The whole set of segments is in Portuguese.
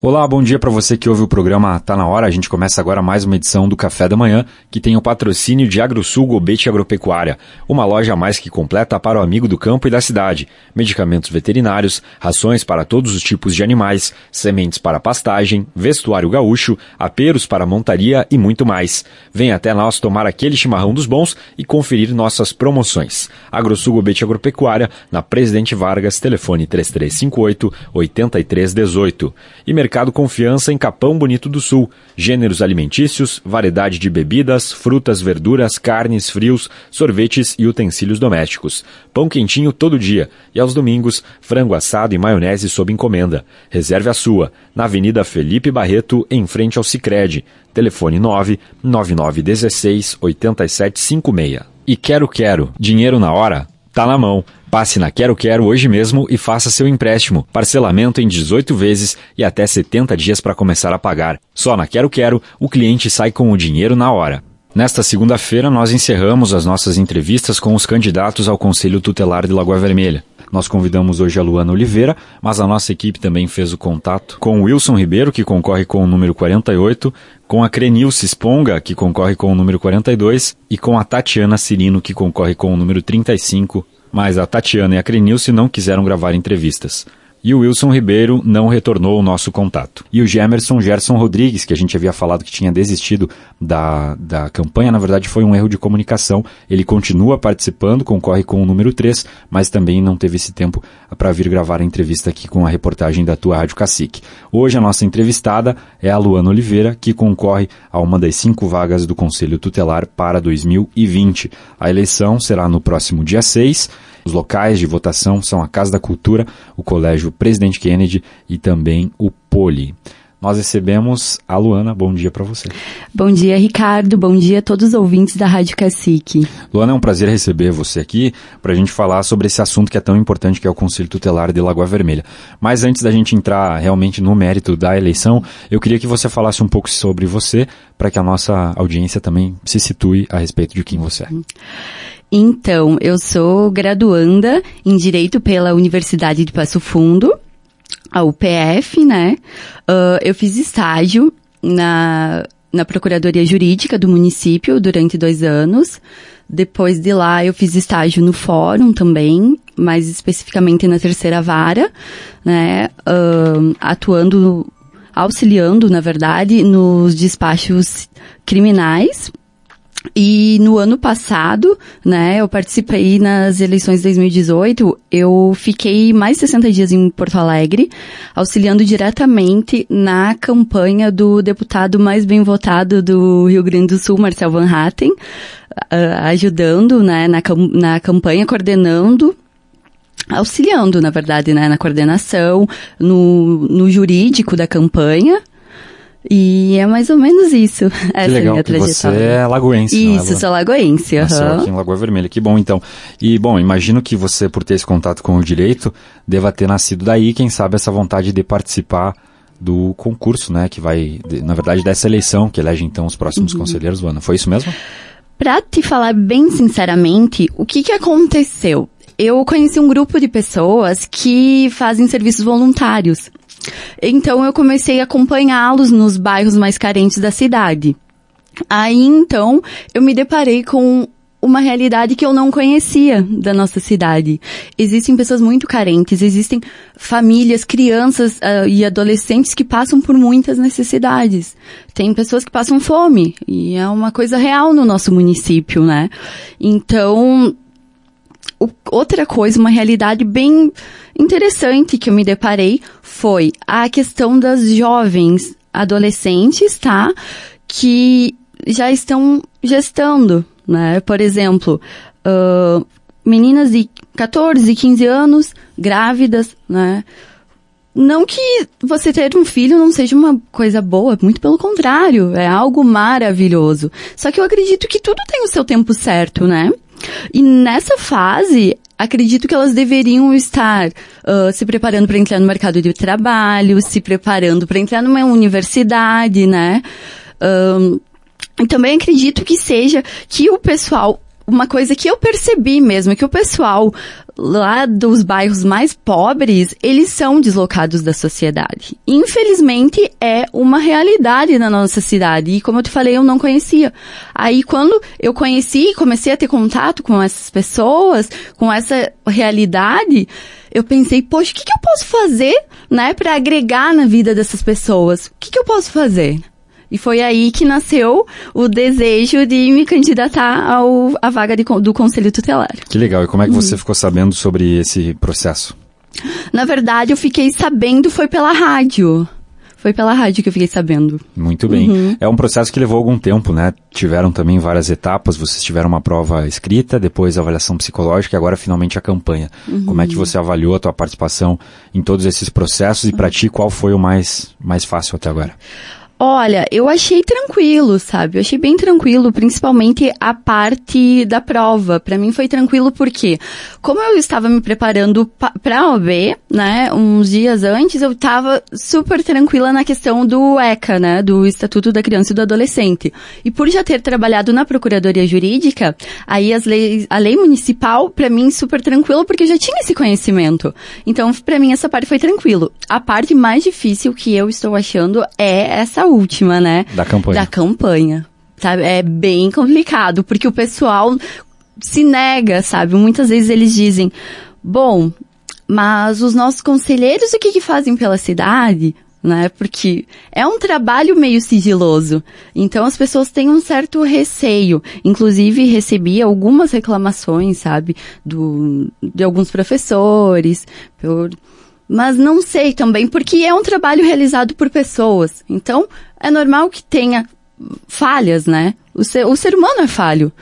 Olá, bom dia para você que ouve o programa Tá Na Hora. A gente começa agora mais uma edição do Café da Manhã, que tem o patrocínio de AgroSul Gobet Agropecuária, uma loja mais que completa para o amigo do campo e da cidade. Medicamentos veterinários, rações para todos os tipos de animais, sementes para pastagem, vestuário gaúcho, aperos para montaria e muito mais. Venha até nós tomar aquele chimarrão dos bons e conferir nossas promoções. AgroSul Gobet Agropecuária, na Presidente Vargas, telefone 3358-8318. E Mercado Confiança em Capão Bonito do Sul. Gêneros alimentícios, variedade de bebidas, frutas, verduras, carnes, frios, sorvetes e utensílios domésticos. Pão quentinho todo dia. E aos domingos, frango assado e maionese sob encomenda. Reserve a sua, na Avenida Felipe Barreto, em frente ao Sicredi. Telefone 99916-8756. E quero, dinheiro na hora? Tá na mão. Passe na Quero hoje mesmo e faça seu empréstimo. Parcelamento em 18 vezes e até 70 dias para começar a pagar. Só na Quero o cliente sai com o dinheiro na hora. Nesta segunda-feira, nós encerramos as nossas entrevistas com os candidatos ao Conselho Tutelar de Lagoa Vermelha. Nós convidamos hoje a Luana Oliveira, mas a nossa equipe também fez o contato com o Wilson Ribeiro, que concorre com o número 48, com a Crenilce Sponga, que concorre com o número 42, e com a Tatiana Cirino, que concorre com o número 35, mas a Tatiana e a Crenilce não quiseram gravar entrevistas. E o Wilson Ribeiro não retornou o nosso contato. E o Gerson Rodrigues, que a gente havia falado que tinha desistido da campanha, na verdade foi um erro de comunicação. Ele continua participando, concorre com o número 3, mas também não teve esse tempo para vir gravar a entrevista aqui com a reportagem da tua Rádio Cacique. Hoje a nossa entrevistada é a Luana Oliveira, que concorre a uma das 5 vagas do Conselho Tutelar para 2020. A eleição será no próximo dia 6. Os locais de votação são a Casa da Cultura, o Colégio Presidente Kennedy e também o Poli. Nós recebemos a Luana. Bom dia para você. Bom dia, Ricardo. Bom dia a todos os ouvintes da Rádio Cacique. Luana, é um prazer receber você aqui para a gente falar sobre esse assunto que é tão importante, que é o Conselho Tutelar de Lagoa Vermelha. Mas antes da gente entrar realmente no mérito da eleição, eu queria que você falasse um pouco sobre você, para que a nossa audiência também se situe a respeito de quem você é. Então, eu sou graduanda em Direito pela Universidade de Passo Fundo, a UPF, né? Eu fiz estágio na Procuradoria Jurídica do município durante 2 anos. Depois de lá, eu fiz estágio no Fórum também, mais especificamente na 3ª Vara, né? Auxiliando, na verdade, nos despachos criminais. E no ano passado, né, eu participei nas eleições de 2018, eu fiquei mais 60 dias em Porto Alegre, auxiliando diretamente na campanha do deputado mais bem votado do Rio Grande do Sul, Marcel Van Hatten, ajudando, né, na campanha, coordenando, auxiliando, na verdade, né, na coordenação, no jurídico da campanha. E é mais ou menos isso, essa legal, é a minha trajetória. Você é lagoense, Isso, sou lagoense. Nasceu aqui em Lagoa Vermelha, que bom então. E bom, imagino que você, por ter esse contato com o direito, deva ter nascido daí, quem sabe, essa vontade de participar do concurso, né, que vai, na verdade, dessa eleição, que elege então os próximos conselheiros, Luana. Foi isso mesmo? Pra te falar bem sinceramente, o que aconteceu? Eu conheci um grupo de pessoas que fazem serviços voluntários. Então, eu comecei a acompanhá-los nos bairros mais carentes da cidade. Aí, então, eu me deparei com uma realidade que eu não conhecia da nossa cidade. Existem pessoas muito carentes, existem famílias, crianças e adolescentes que passam por muitas necessidades. Tem pessoas que passam fome, e é uma coisa real no nosso município, né? Então, outra coisa, uma realidade bem interessante que eu me deparei foi a questão das jovens adolescentes, tá? Que já estão gestando, né? Por exemplo, meninas de 14, 15 anos, grávidas, né? Não que você ter um filho não seja uma coisa boa, muito pelo contrário, é algo maravilhoso. Só que eu acredito que tudo tem o seu tempo certo, né? E nessa fase, acredito que elas deveriam estar se preparando para entrar no mercado de trabalho, se preparando para entrar numa universidade, né? E também acredito que seja que o pessoal uma coisa que eu percebi mesmo, que o pessoal lá dos bairros mais pobres, eles são deslocados da sociedade. Infelizmente, é uma realidade na nossa cidade. E como eu te falei, eu não conhecia. Aí, quando eu conheci, comecei a ter contato com essas pessoas, com essa realidade, eu pensei, poxa, o que eu posso fazer, né, para agregar na vida dessas pessoas? O que eu posso fazer? E foi aí que nasceu o desejo de me candidatar à vaga do Conselho Tutelar. Que legal. E como é que você ficou sabendo sobre esse processo? Na verdade, eu fiquei sabendo, foi pela rádio. Foi pela rádio que eu fiquei sabendo. Muito bem. É um processo que levou algum tempo, né? Tiveram também várias etapas. Vocês tiveram uma prova escrita, depois a avaliação psicológica e agora finalmente a campanha. Como é que você avaliou a tua participação em todos esses processos e para ti qual foi o mais fácil até agora? Olha, eu achei tranquilo, sabe? Eu achei bem tranquilo, principalmente a parte da prova. Pra mim foi tranquilo porque, como eu estava me preparando pra OAB, né, uns dias antes, eu estava super tranquila na questão do ECA, né, do Estatuto da Criança e do Adolescente. E por já ter trabalhado na Procuradoria Jurídica, aí a lei municipal, pra mim, super tranquilo, porque eu já tinha esse conhecimento. Então, pra mim, essa parte foi tranquilo. A parte mais difícil que eu estou achando é essa última, né? Da campanha. Sabe? É bem complicado, porque o pessoal se nega, sabe? Muitas vezes eles dizem, bom, mas os nossos conselheiros o que fazem pela cidade? Né? Porque é um trabalho meio sigiloso. Então as pessoas têm um certo receio. Inclusive recebi algumas reclamações, sabe? De alguns professores, mas não sei também, porque é um trabalho realizado por pessoas. Então, é normal que tenha falhas, né? O ser humano é falho.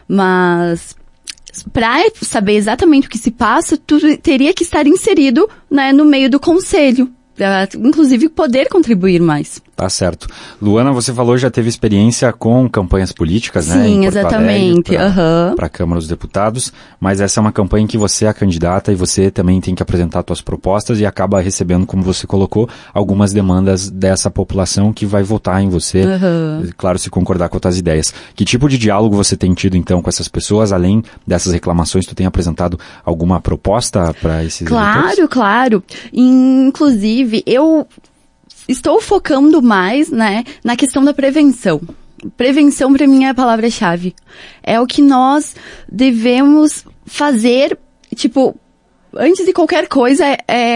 Mas, para saber exatamente o que se passa, tudo teria que estar inserido, né, no meio do conselho. Pra, inclusive, poder contribuir mais. Tá certo. Luana, você falou já teve experiência com campanhas políticas, né? Sim, exatamente. Para a Câmara dos Deputados, mas essa é uma campanha em que você é a candidata e você também tem que apresentar suas propostas e acaba recebendo, como você colocou, algumas demandas dessa população que vai votar em você, claro, se concordar com as tuas ideias. Que tipo de diálogo você tem tido, então, com essas pessoas? Além dessas reclamações, tu tem apresentado alguma proposta para esses eleitores? Claro. Inclusive, eu estou focando mais, né, na questão da prevenção. Prevenção, para mim, é a palavra-chave. É o que nós devemos fazer, tipo, antes de qualquer coisa,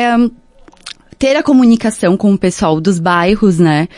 ter a comunicação com o pessoal dos bairros, né?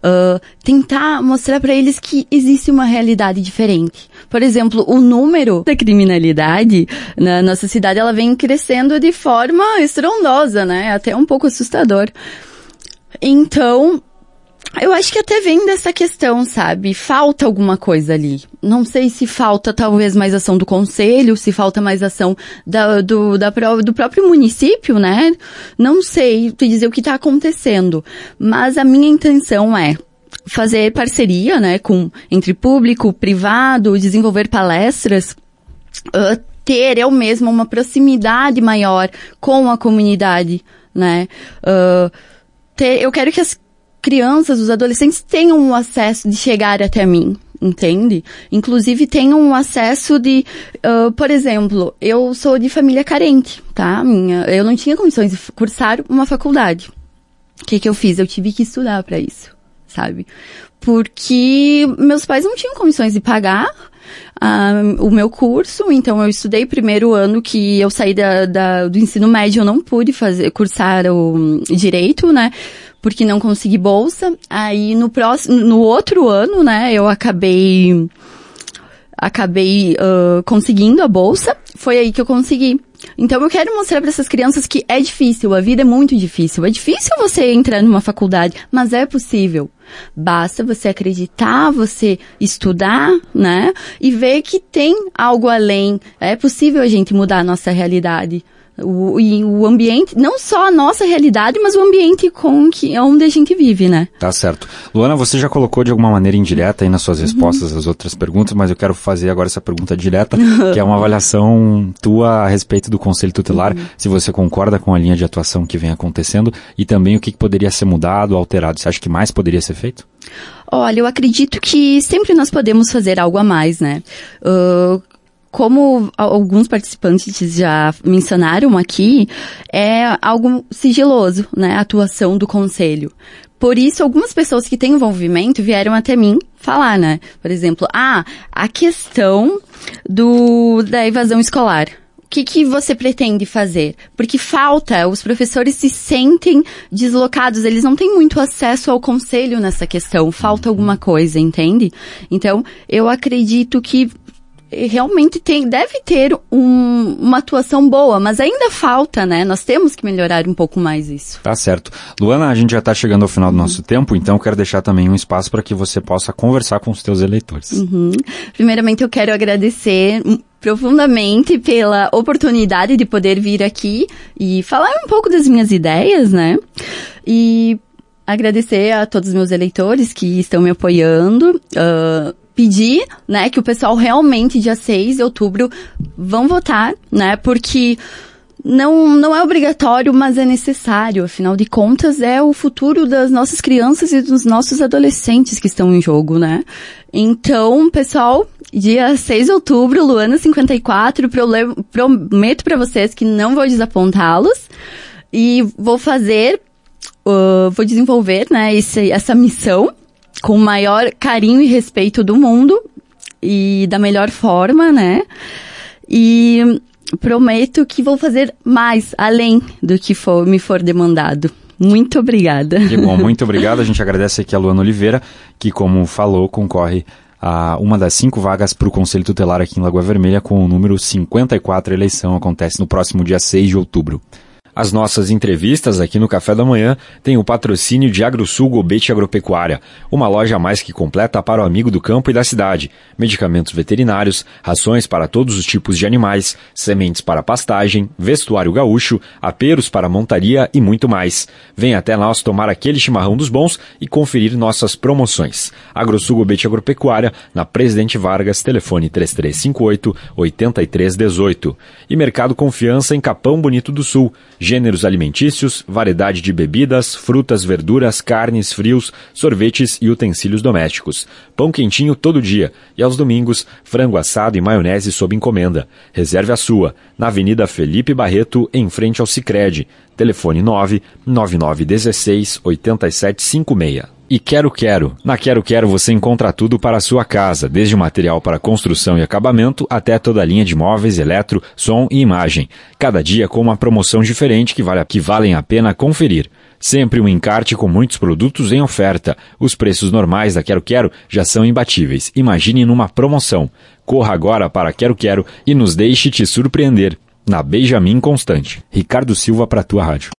Tentar mostrar para eles que existe uma realidade diferente. Por exemplo, o número da criminalidade na nossa cidade, ela vem crescendo de forma estrondosa, né? Até um pouco assustador. Então, eu acho que até vem dessa questão, sabe? Falta alguma coisa ali. Não sei se falta talvez mais ação do conselho, se falta mais ação do próprio município, né? Não sei te dizer o que está acontecendo. Mas a minha intenção é fazer parceria, né, entre público, privado, desenvolver palestras, ter eu mesma uma proximidade maior com a comunidade, né? Eu quero que as crianças, os adolescentes tenham o acesso de chegar até mim, entende? Inclusive tenham um acesso de, por exemplo, eu sou de família carente, tá? Eu não tinha condições de cursar uma faculdade. O que eu fiz? Eu tive que estudar para isso, sabe? Porque meus pais não tinham condições de pagar o meu curso, então eu estudei primeiro ano que eu saí do ensino médio, eu não pude cursar o direito, né? Porque não consegui bolsa. Aí no outro ano, né, eu acabei conseguindo a bolsa. Foi aí que eu consegui. Então eu quero mostrar para essas crianças que é difícil, a vida é muito difícil. É difícil você entrar numa faculdade, mas é possível. Basta você acreditar, você estudar, né? E ver que tem algo além. É possível a gente mudar a nossa realidade. O ambiente, não só a nossa realidade, mas o ambiente onde a gente vive, né? Tá certo. Luana, você já colocou de alguma maneira indireta aí nas suas respostas às outras perguntas, mas eu quero fazer agora essa pergunta direta, que é uma avaliação tua a respeito do Conselho Tutelar, se você concorda com a linha de atuação que vem acontecendo e também o que poderia ser mudado, alterado. Você acha que mais poderia ser feito? Olha, eu acredito que sempre nós podemos fazer algo a mais, né? como alguns participantes já mencionaram aqui, é algo sigiloso, né, a atuação do conselho. Por isso, algumas pessoas que têm envolvimento vieram até mim falar, né? Por exemplo, a questão da evasão escolar. O que você pretende fazer? Porque falta, os professores se sentem deslocados, eles não têm muito acesso ao conselho nessa questão, falta alguma coisa, entende? Então, eu acredito que realmente deve ter uma atuação boa, mas ainda falta, né? Nós temos que melhorar um pouco mais isso. Tá certo. Luana, a gente já está chegando ao final do nosso tempo, então eu quero deixar também um espaço para que você possa conversar com os teus eleitores. Primeiramente, eu quero agradecer profundamente pela oportunidade de poder vir aqui e falar um pouco das minhas ideias, né? E agradecer a todos os meus eleitores que estão me apoiando, pedir, né, que o pessoal realmente, dia 6 de outubro, vão votar, né, porque não é obrigatório, mas é necessário, afinal de contas, é o futuro das nossas crianças e dos nossos adolescentes que estão em jogo, né. Então, pessoal, dia 6 de outubro, Luana 54, prometo pra vocês que não vou desapontá-los e vou desenvolver, né, essa missão com o maior carinho e respeito do mundo e da melhor forma, né? E prometo que vou fazer mais, além do que me for demandado. Muito obrigada. Que bom, muito obrigado. A gente agradece aqui a Luana Oliveira, que, como falou, concorre a uma das 5 vagas para o Conselho Tutelar aqui em Lagoa Vermelha, com o número 54. A eleição acontece no próximo dia 6 de outubro. As nossas entrevistas aqui no Café da Manhã têm o patrocínio de AgroSul Gobet Agropecuária, uma loja mais que completa para o amigo do campo e da cidade. Medicamentos veterinários, rações para todos os tipos de animais, sementes para pastagem, vestuário gaúcho, aperos para montaria e muito mais. Venha até nós tomar aquele chimarrão dos bons e conferir nossas promoções. AgroSul Gobet Agropecuária, na Presidente Vargas, telefone 3358-8318. E Mercado Confiança em Capão Bonito do Sul. Gêneros alimentícios, variedade de bebidas, frutas, verduras, carnes, frios, sorvetes e utensílios domésticos. Pão quentinho todo dia e aos domingos, frango assado e maionese sob encomenda. Reserve a sua, na Avenida Felipe Barreto, em frente ao Sicredi. Telefone 99916-8756. E Quero Quero. Na Quero Quero você encontra tudo para a sua casa, desde o material para construção e acabamento até toda a linha de móveis, eletro, som e imagem. Cada dia com uma promoção diferente que valem a pena conferir. Sempre um encarte com muitos produtos em oferta. Os preços normais da Quero Quero já são imbatíveis. Imagine numa promoção. Corra agora para Quero Quero e nos deixe te surpreender. Na Benjamin Constante. Ricardo Silva para a tua rádio.